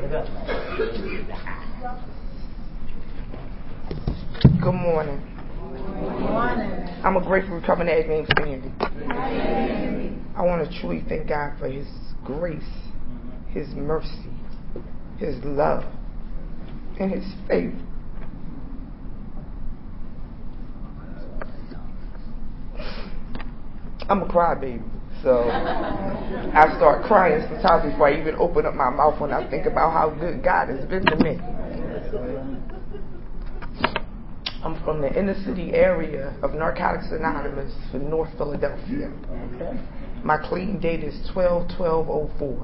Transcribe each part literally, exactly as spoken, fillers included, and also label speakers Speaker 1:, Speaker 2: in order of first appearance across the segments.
Speaker 1: Good morning.
Speaker 2: Good morning.
Speaker 1: I'm a grateful recovering admin community. I want to truly thank God for His grace, His mercy, His love, and His favor. I'm a crybaby, so I start crying sometimes before I even open up my mouth when I think about how good God has been to me. I'm from the inner city area of Narcotics Anonymous in North Philadelphia. My clean date is twelve twelve oh four.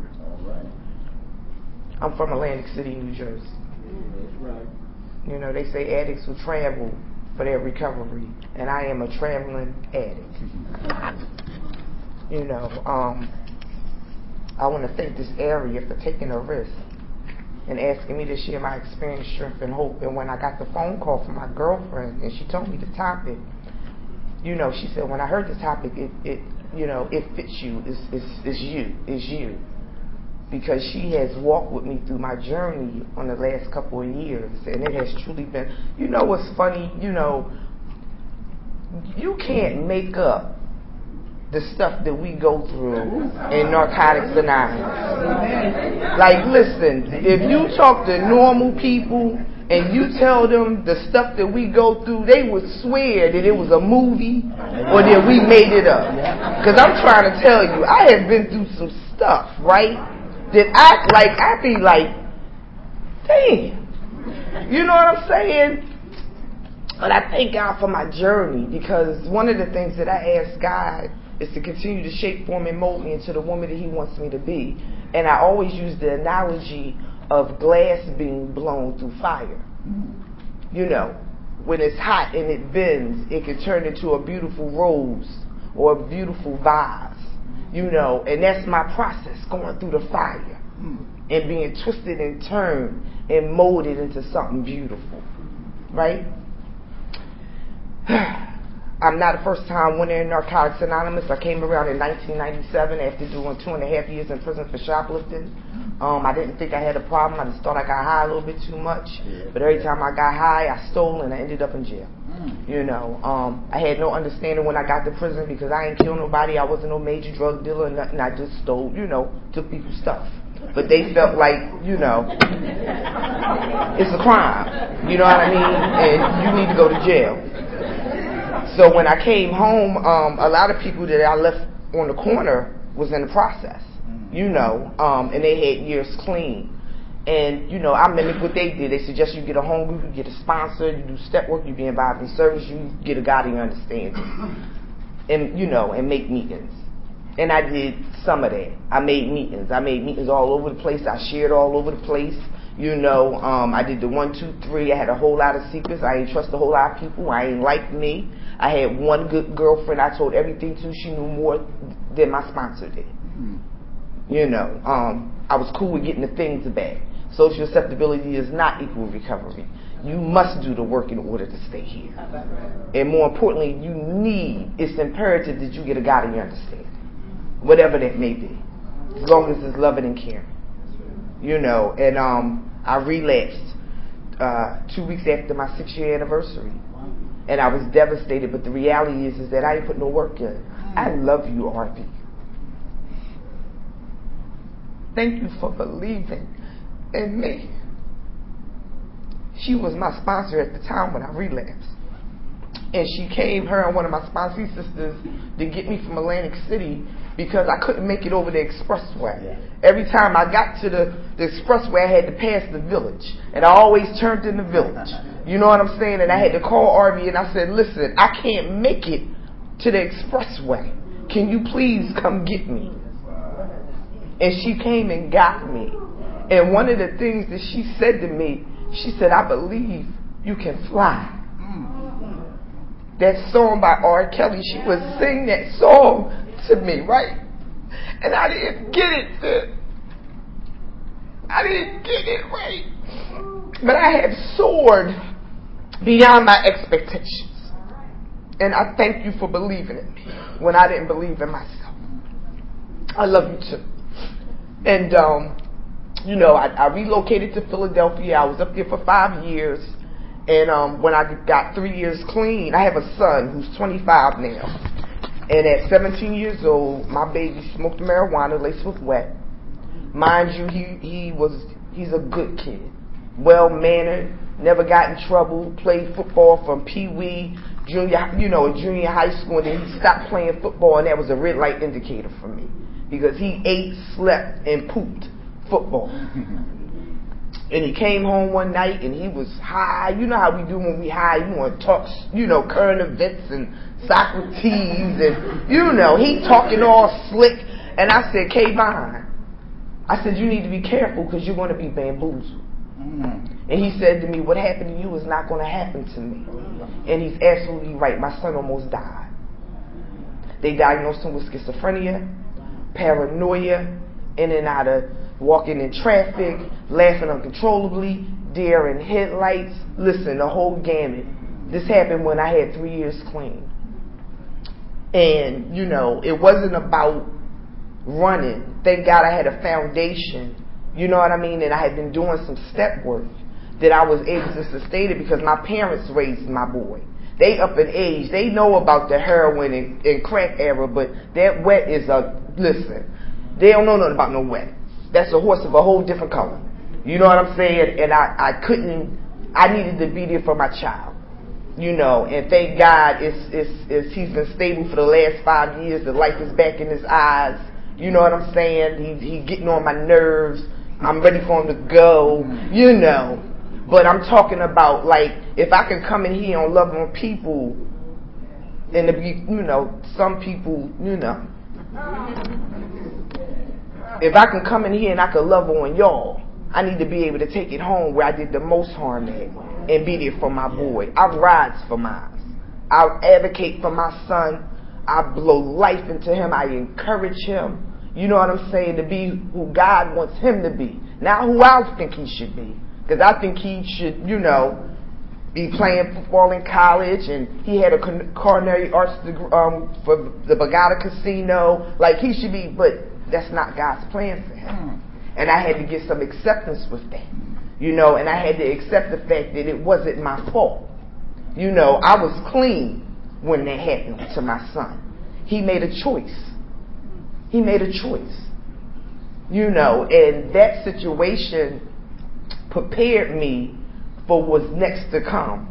Speaker 1: I'm from Atlantic City, New Jersey. You know, they say addicts will travel for their recovery, and I am a traveling addict. You know, um, I want to thank this area for taking a risk and asking me to share my experience, strength, and hope. And when I got the phone call from my girlfriend and she told me the topic, you know, she said, when I heard the topic, it, it you know, it fits you. It's, it's, it's you. It's you. Because she has walked with me through my journey on the last couple of years, and it has truly been, you know what's funny, you know, you can't make up the stuff that we go through in Narcotics Anonymous. Like, listen, if you talk to normal people and you tell them the stuff that we go through, they would swear that it was a movie or that we made it up. Because I'm trying to tell you, I have been through some stuff, right? That I, like, I be like, damn. You know what I'm saying? But I thank God for my journey, because one of the things that I ask God is to continue to shape, form, and mold me into the woman that He wants me to be. And I always use the analogy of glass being blown through fire. You know, when it's hot and it bends, it can turn into a beautiful rose or a beautiful vase. You know, and that's my process, going through the fire and being twisted and turned and molded into something beautiful. Right? I'm not a first-time winner in Narcotics Anonymous. I came around in nineteen ninety-seven after doing two and a half years in prison for shoplifting. Um, I didn't think I had a problem. I just thought I got high a little bit too much. But every time I got high, I stole and I ended up in jail. You know, um, I had no understanding when I got to prison, because I ain't killed nobody. I wasn't no major drug dealer or nothing. I just stole, you know, took people's stuff. But they felt like, you know, it's a crime. You know what I mean? And you need to go to jail. So when I came home, um, a lot of people that I left on the corner was in the process, you know, um, and they had years clean. And, you know, I mimicked what they did. They suggest you get a home group, you get a sponsor, you do step work, you be involved in service, you get a guiding understanding. And, you know, and make meetings. And I did some of that. I made meetings. I made meetings all over the place. I shared all over the place. You know, um, I did the one, two, three. I had a whole lot of secrets. I ain't trust a whole lot of people. I ain't like me. I had one good girlfriend I told everything to. She knew more than my sponsor did. You know, um, I was cool with getting the things back. Social acceptability is not equal recovery. You must do the work in order to stay here. And more importantly, you need, it's imperative that you get a God you understand. Whatever that may be. As long as it's loving and caring. You know, and um, I relapsed uh, two weeks after my six-year anniversary. And I was devastated, but the reality is, is that I didn't put no work in. I love you, R V. Thank you for believing in me. She was my sponsor at the time when I relapsed. And she came, her and one of my sponsee sisters, to get me from Atlantic City because I couldn't make it over the expressway. Every time I got to the, the expressway, I had to pass the village. And I always turned in the village. You know what I'm saying? And I had to call R V and I said, listen, I can't make it to the expressway. Can you please come get me? And she came and got me. And one of the things that she said to me, she said, I believe you can fly. That song by R. Kelly, she would sing that song to me, right? And I didn't get it then. I didn't get it right. But I have soared beyond my expectations. And I thank you for believing in me when I didn't believe in myself. I love you too. And um, you know, I, I relocated to Philadelphia. I was up there for five years. And um, when I got three years clean, I have a son who's twenty-five now. And at seventeen years old, my baby smoked marijuana laced with wet. Mind you, he, he was, he's a good kid. Well-mannered, never got in trouble, played football from Pee-wee, junior, you know, junior high school, and then he stopped playing football, and that was a red light indicator for me. Because he ate, slept, and pooped football. And he came home one night and he was high. You know how we do when we high. You want to talk, you know, current events and Socrates and, you know, he talking all slick. And I said, K-Vine, I said, you need to be careful because you're going to be bamboozled. Mm-hmm. And he said to me, what happened to you is not going to happen to me. And he's absolutely right. My son almost died. They diagnosed him with schizophrenia, paranoia, in and out of walking in traffic, laughing uncontrollably, deer in headlights. Listen, the whole gamut. This happened when I had three years clean. And, you know, it wasn't about running. Thank God I had a foundation, you know what I mean? And I had been doing some step work that I was able to sustain it because my parents raised my boy. They up in age. They know about the heroin and, and crack era, but that wet is a, listen, they don't know nothing about no wet. That's a horse of a whole different color. You know what I'm saying? And I, I couldn't, I needed to be there for my child. You know, and thank God it's, it's, it's, he's been stable for the last five years. The light is back in his eyes. You know what I'm saying? He, he getting on my nerves. I'm ready for him to go. You know. But I'm talking about, like, if I can come in here and love on people, and to be, you know, some people, you know. If I can come in here and I can love on y'all, I need to be able to take it home where I did the most harm at and be there for my boy. I rise for mine. I advocate for my son. I blow life into him. I encourage him. You know what I'm saying? To be who God wants him to be. Not who I think he should be. Because I think he should, you know, be playing football in college, and he had a culinary arts degree um, for the Borgata Casino. Like, he should be, but that's not God's plan for him. And I had to get some acceptance with that. You know, and I had to accept the fact that it wasn't my fault. You know, I was clean when that happened to my son. He made a choice. He made a choice. You know, and that situation prepared me for what's next to come.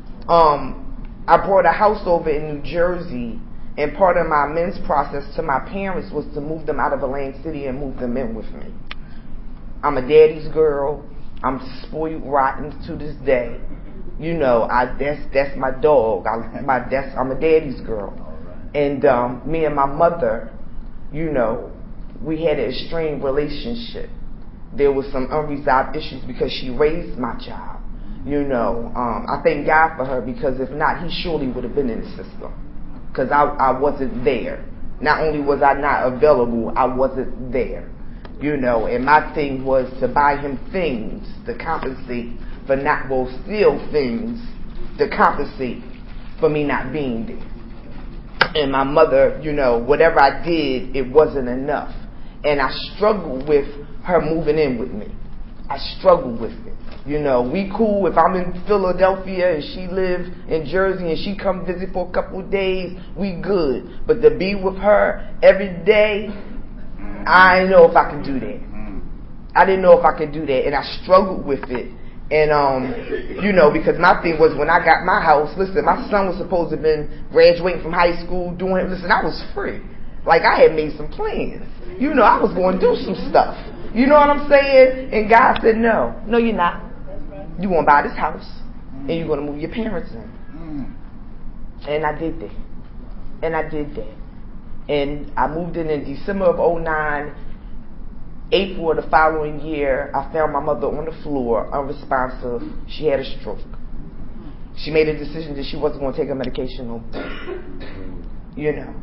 Speaker 1: Um, I brought a house over in New Jersey, and part of my amends process to my parents was to move them out of Atlantic City and move them in with me. I'm a daddy's girl. I'm spoiled rotten to this day. You know, I that's that's my dog. I, my that's I'm a daddy's girl. And um, me and my mother, you know, we had an strained relationship. There was some unresolved issues because she raised my child. You know, um, I thank God for her, because if not, he surely would have been in the system. Because I, I wasn't there. Not only was I not available, I wasn't there. You know, and my thing was to buy him things to compensate for not, well, steal things to compensate for me not being there. And my mother, you know, whatever I did, it wasn't enough. And I struggled with her moving in with me. I struggled with it. You know, we cool if I'm in Philadelphia and she live in Jersey and she come visit for a couple of days, we good. But to be with her every day, I didn't know if I could do that. I didn't know if I could do that, and I struggled with it. And, um, you know, because my thing was, when I got my house, listen, my son was supposed to have been graduating from high school, doing, listen, I was free. Like, I had made some plans. You know, I was going to do some stuff. You know what I'm saying? And God said, no, no, you're not. You're going to buy this house, and you're going to move your parents in. And I did that. And I did that. And I moved in in December of oh nine. April of the following year, I found my mother on the floor, unresponsive. She had a stroke. She made a decision that she wasn't going to take her medication no more. You know.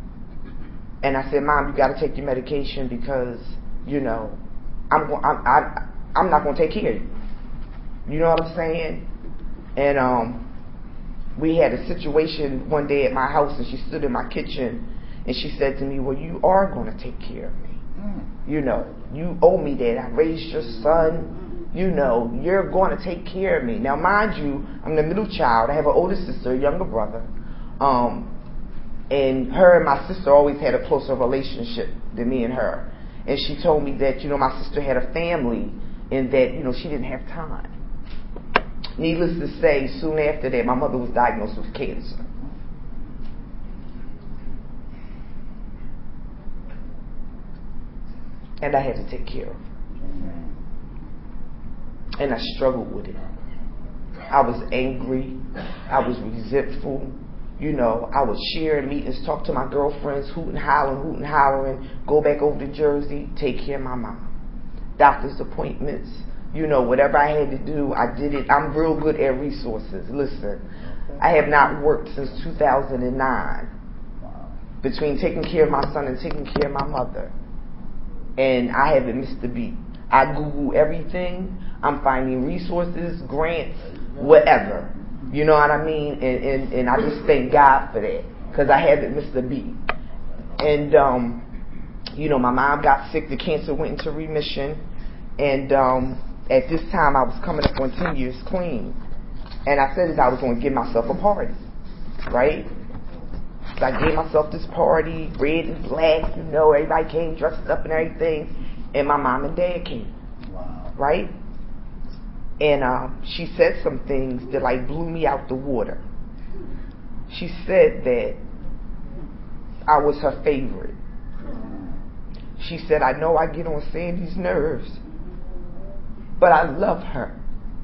Speaker 1: And I said, Mom, you got to take your medication because, you know, I'm I'm I, I'm not going to take care of you. You know what I'm saying? And um, we had a situation one day at my house, and she stood in my kitchen, and she said to me, well, you are going to take care of me. You know, you owe me that. I raised your son. You know, you're going to take care of me. Now, mind you, I'm the middle child. I have an older sister, a younger brother. Um, and her and my sister always had a closer relationship than me and her. And she told me that, you know, my sister had a family and that, you know, she didn't have time. Needless to say, soon after that, my mother was diagnosed with cancer. And I had to take care of her. And I struggled with it. I was angry. I was resentful. You know, I would share in meetings, talk to my girlfriends, hooting, hollering, hooting, hollering, go back over to Jersey, take care of my mom. Doctor's appointments, you know, whatever I had to do, I did it. I'm real good at resources. Listen, I have not worked since two thousand nine. Between taking care of my son and taking care of my mother. And I haven't missed a beat. I Google everything. I'm finding resources, grants, whatever. You know what I mean? And, and, and I just thank God for that. Because I haven't missed a beat. And, um, you know, my mom got sick. The cancer went into remission. And um, at this time, I was coming up on ten years clean. And I said that I was going to give myself a party. Right? So I gave myself this party, red and black, you know, everybody came dressed up and everything. And my mom and dad came.
Speaker 3: Wow.
Speaker 1: Right? And uh, she said some things that like blew me out the water. She said that I was her favorite. She said, I know I get on Sandy's nerves, but I love her.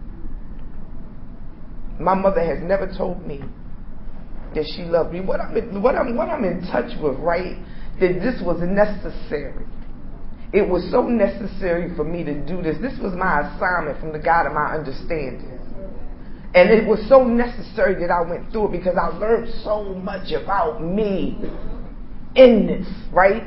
Speaker 1: My mother has never told me that she loved me. What I'm in, what I'm what I'm in touch with, right? That this was necessary. It was so necessary for me to do this. This was my assignment from the God of my understanding. And it was so necessary that I went through it because I learned so much about me in this, right?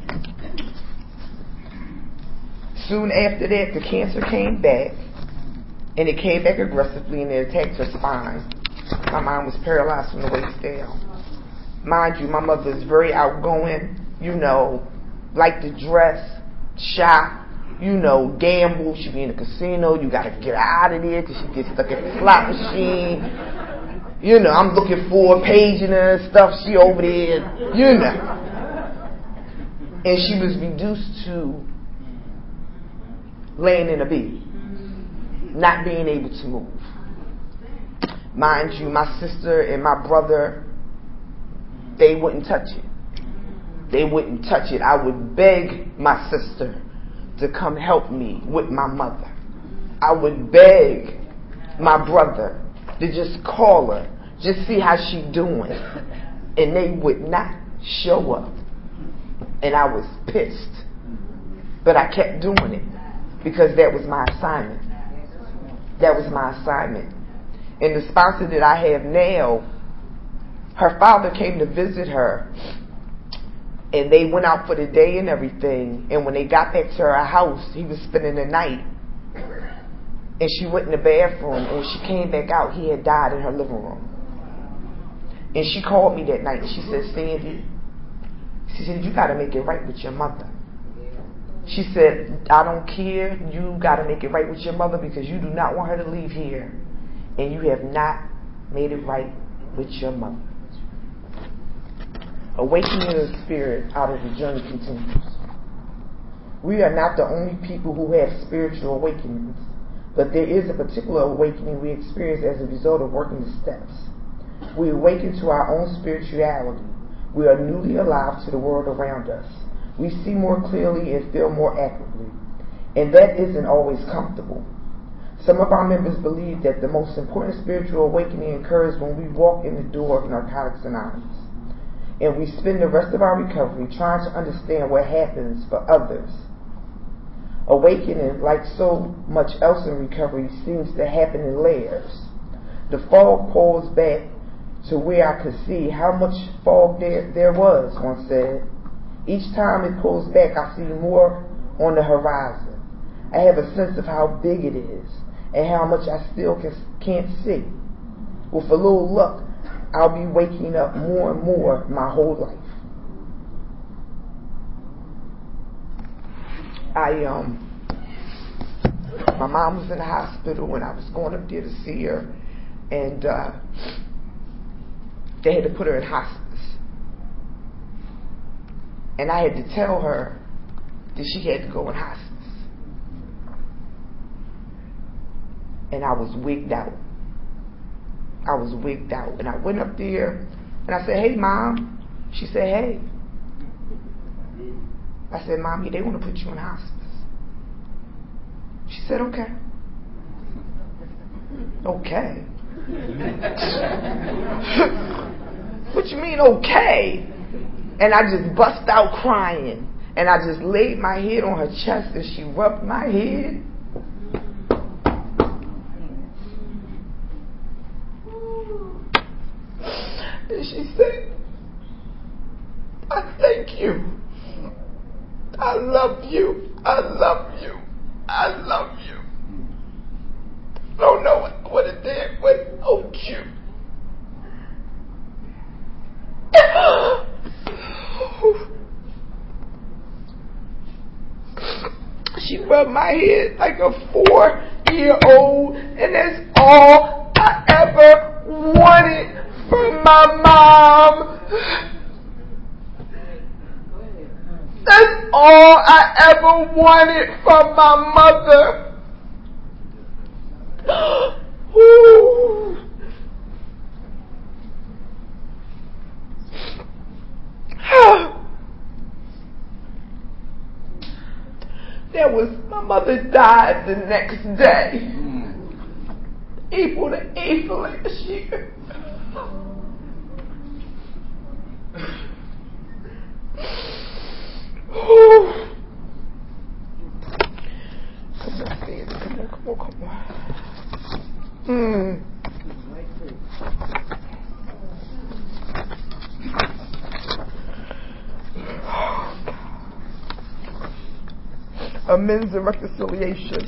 Speaker 1: Soon after that, the cancer came back. And it came back aggressively and it attacked her spine. My mom was paralyzed from the waist down. Mind you, my mother is very outgoing, you know, like to dress, shop, you know, gamble. She be in the casino. You got to get out of there because she gets stuck at the slot machine. You know, I'm looking for paging her and stuff. She over there, you know. And she was reduced to laying in a bed, not being able to move. Mind you, my sister and my brother, they wouldn't touch it. They wouldn't touch it. I would beg my sister to come help me with my mother. I would beg my brother to just call her, just see how she doing. And they would not show up. And I was pissed. But I kept doing it because that was my assignment. That was my assignment. And the sponsor that I have now, her father came to visit her. And they went out for the day and everything. And when they got back to her house, he was spending the night. And she went in the bathroom. And when she came back out, he had died in her living room. And she called me that night. And she said, Sandy, she said, you got to make it right with your mother. She said, I don't care. You got to make it right with your mother because you do not want her to leave here. And you have not made it right with your mother. Awakening the spirit out of the journey continues. We are not the only people who have spiritual awakenings, but there is a particular awakening we experience as a result of working the steps. We awaken to our own spirituality. We are newly alive to the world around us. We see more clearly and feel more accurately. And that isn't always comfortable. Some of our members believe that the most important spiritual awakening occurs when we walk in the door of Narcotics Anonymous. And we spend the rest of our recovery trying to understand what happens for others. Awakening, like so much else in recovery, seems to happen in layers. The fog pulls back to where I could see how much fog there, there was, one said. Each time it pulls back, I see more on the horizon. I have a sense of how big it is and how much I still can, can't see. With a little luck, I'll be waking up more and more my whole life. I um, my mom was in the hospital, and I was going up there to see her, and uh, they had to put her in hospice. And I had to tell her that she had to go in hospice. And I was wigged out. I was wigged out. And I went up there and I said, "Hey, Mom." She said, "Hey." I said, "Mommy, they want to put you in hospice." She said, "Okay." Okay. What you mean, okay? And I just bust out crying. And I just laid my head on her chest and she rubbed my head. And she said, "I thank you. I love you. I love you. I love you." I don't know what, what it did, but oh, cute. She rubbed my head like a four-year-old, and that's all I ever wanted from my mom. That's all I ever wanted from my mother. Ooh. That was, my mother died the next day, April the eighth of last year. Ooh. Come on, baby. Come on, come on, come on. Hmm. Amends and reconciliation.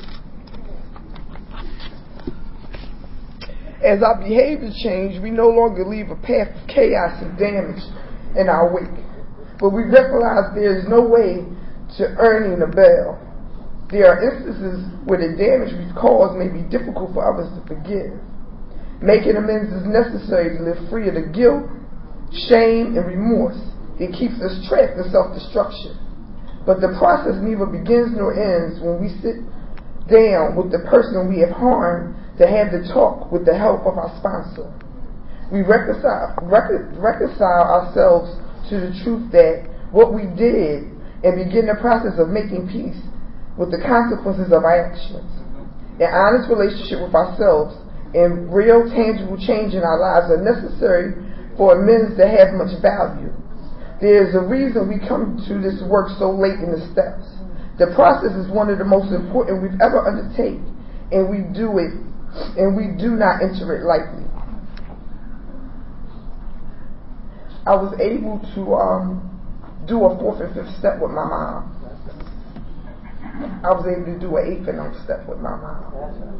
Speaker 1: As our behavior change, we no longer leave a path of chaos and damage in our wake. But we recognize there is no way to earning a bail. There are instances where the damage we cause may be difficult for others to forgive. Making amends is necessary to live free of the guilt, shame, and remorse that keeps us trapped in self-destruction. But the process neither begins nor ends when we sit down with the person we have harmed to have the talk with the help of our sponsor. We reconcile, rec- reconcile ourselves to the truth that what we did and begin the process of making peace with the consequences of our actions. An honest relationship with ourselves and real tangible change in our lives are necessary for amends to have much value. There's a reason we come to this work so late in the steps. The process is one of the most important we've ever undertaken, and we do it, and we do not enter it lightly. I was able to um, do a fourth and fifth step with my mom. I was able to do an eighth and ninth step with my mom.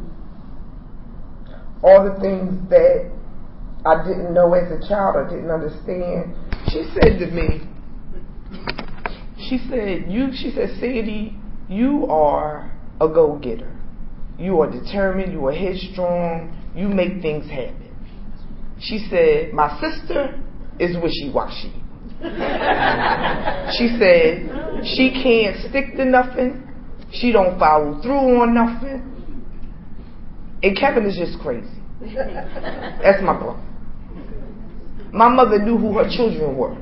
Speaker 1: All the things that I didn't know as a child, I didn't understand. She said to me, she said, you, she said, "Sadie, you are a go-getter. You are determined, you are headstrong, you make things happen." She said, "My sister is wishy-washy." She said, "She can't stick to nothing. She don't follow through on nothing. And Kevin is just crazy." That's my brother. My mother knew who her children were.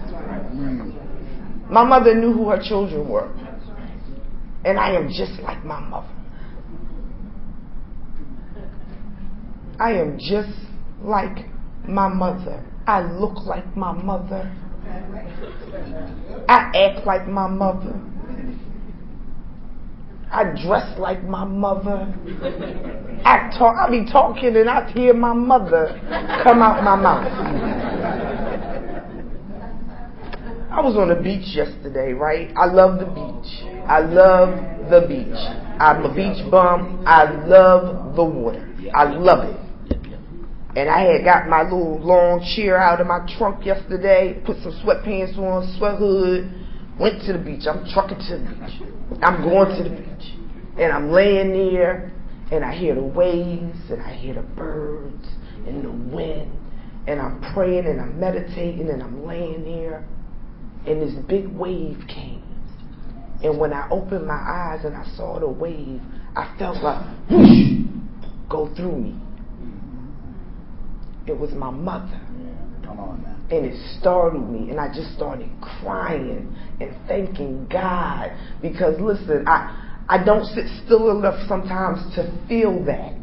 Speaker 1: My mother knew who her children were. And I am just like my mother. I am just like my mother. I look like my mother. I act like my mother. I dress like my mother. I talk. I be talking and I hear my mother come out my mouth. I was on the beach yesterday, right? I love the beach. I love the beach. I'm a beach bum. I love the water. I love it. And I had got my little long chair out of my trunk yesterday, put some sweatpants on, sweat hood, went to the beach. I'm trucking to the beach. I'm going to the beach. And I'm laying there, and I hear the waves, and I hear the birds, and the wind. And I'm praying, and I'm meditating, and I'm laying there. And this big wave came. And when I opened my eyes and I saw the wave, I felt like, whoosh, go through me. It was my mother.
Speaker 3: Come on now.
Speaker 1: And it startled me, and I just started crying and thanking God. Because listen, I, I don't sit still enough sometimes to feel that.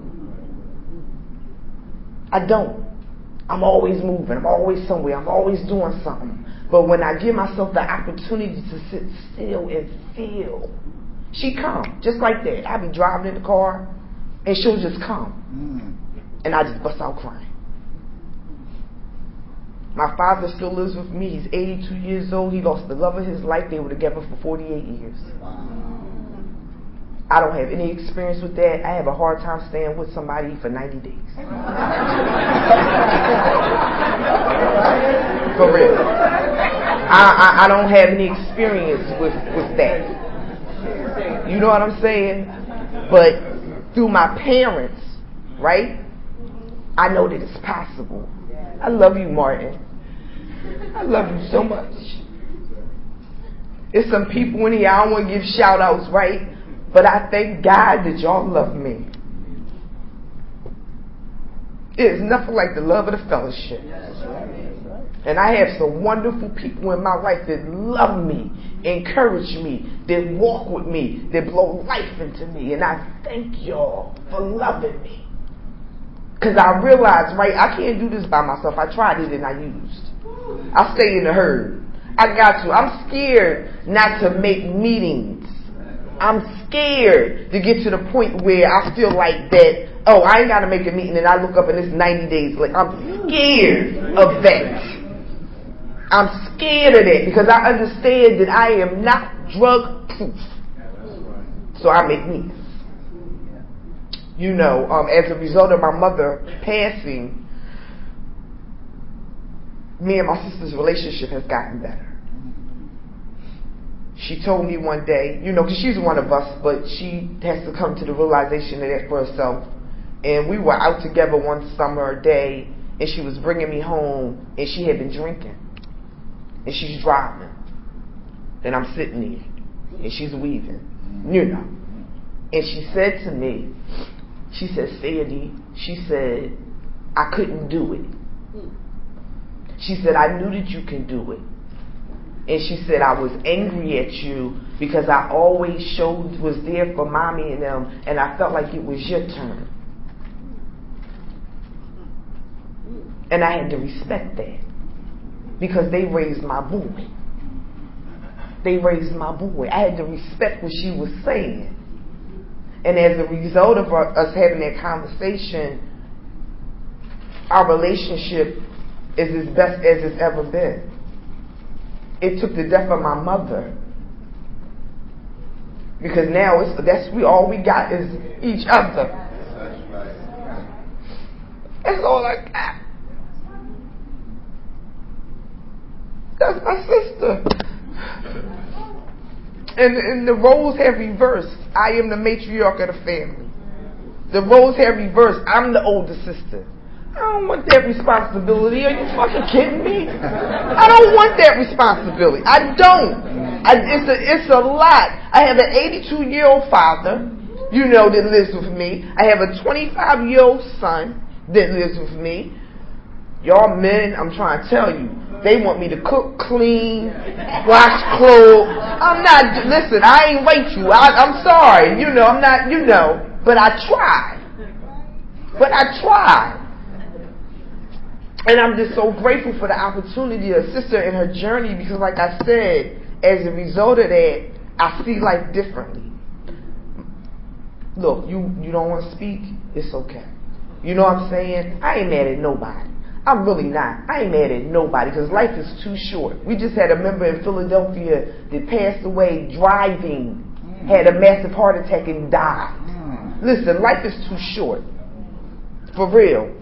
Speaker 1: I don't. I'm always moving. I'm always somewhere. I'm always doing something. But when I give myself the opportunity to sit still and feel, she come just like that. I be driving in the car, and she'll just come, mm. and I just bust out crying. My father still lives with me. He's eighty-two years old. He lost the love of his life. They were together for forty-eight years. I don't have any experience with that. I have a hard time staying with somebody for ninety days. For real. I, I, I don't have any experience with, with that. You know what I'm saying? But through my parents, right? I know that it's possible. I love you, Martin. I love you so much. There's some people in here, I don't want to give shout outs, right? But I thank God that y'all love me. It is nothing like the love of the fellowship. And I have some wonderful people in my life that love me, encourage me, that walk with me, that blow life into me. And I thank y'all for loving me. Because I realized, right, I can't do this by myself. I tried it and I used. I stay in the herd. I got to. I'm scared not to make meetings. I'm scared to get to the point where I feel like that, oh, I ain't got to make a meeting and I look up and it's ninety days. Like, I'm scared of that. I'm scared of that because I understand that I am not drug proof. So I make meetings. You know, um, as a result of my mother passing, me and my sister's relationship has gotten better. She told me one day, you know, because she's one of us, but she has to come to the realization of that for herself. And we were out together one summer day, and she was bringing me home, and she had been drinking. And she's driving. And I'm sitting there, and she's weaving, you know. And she said to me, she said, Sandy, she said, I couldn't do it. She said, I knew that you can do it. And she said, I was angry at you because I always showed, was there for mommy and them, and I felt like it was your turn. And I had to respect that because they raised my boy. They raised my boy. I had to respect what she was saying. And as a result of our, us having that conversation, our relationship is as best as it's ever been. It took the death of my mother, because now it's that's we all we got is each other. That's all I got. That's my sister. And, and the roles have reversed. I am the matriarch of the family. The roles have reversed. I'm the older sister. I don't want that responsibility. Are you fucking kidding me? I don't want that responsibility. I don't. I, it's a it's a lot. I have an eighty-two-year-old father, you know, that lives with me. I have a twenty-five-year-old son that lives with me. Y'all men, I'm trying to tell you, they want me to cook, clean, wash clothes. I'm not, listen, I ain't rape you. I, I'm sorry. You know, I'm not, you know, but I try. But I try. And I'm just so grateful for the opportunity to assist her in her journey because, like I said, as a result of that, I see life differently. Look, you, you don't want to speak? It's okay. You know what I'm saying? I ain't mad at nobody. I'm really not. I ain't mad at nobody because life is too short. We just had a member in Philadelphia that passed away driving, had a massive heart attack and died. Listen, life is too short. For real.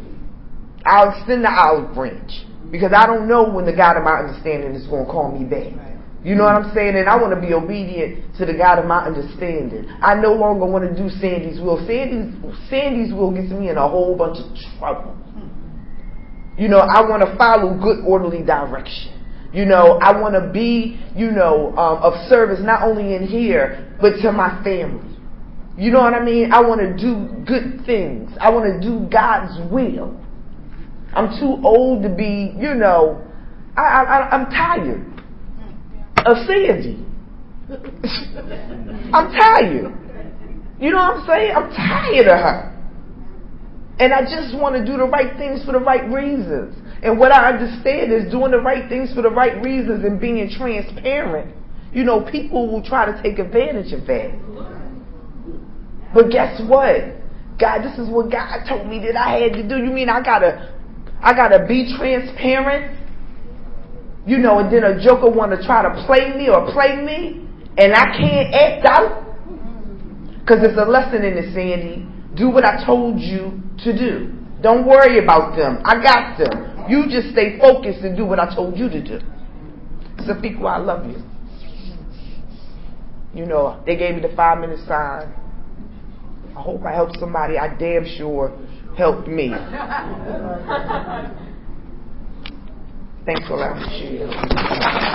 Speaker 1: I'll extend the olive branch because I don't know when the God of my understanding is going to call me back. You know what I'm saying? And I want to be obedient to the God of my understanding. I no longer want to do Sandy's will. Sandy's, Sandy's will gets me in a whole bunch of trouble. You know, I want to follow good, orderly direction. You know, I want to be, you know, um, of service not only in here, but to my family. You know what I mean? I want to do good things. I want to do God's will. I'm too old to be, you know, I, I, I'm tired of Sandy. I'm tired. You know what I'm saying? I'm tired of her. And I just want to do the right things for the right reasons. And what I understand is doing the right things for the right reasons and being transparent. You know, people will try to take advantage of that. But guess what? God, this is what God told me that I had to do. You mean I gotta, I gotta be transparent? You know, and then a joker want to try to play me or play me, and I can't act out? Because there's a lesson in this, Sandy. Do what I told you to do. Don't worry about them. I got them. You just stay focused and do what I told you to do. Safiqua, I love you. You know, they gave me the five minute sign. I hope I helped somebody. I damn sure helped me. Thanks for allowing me to share.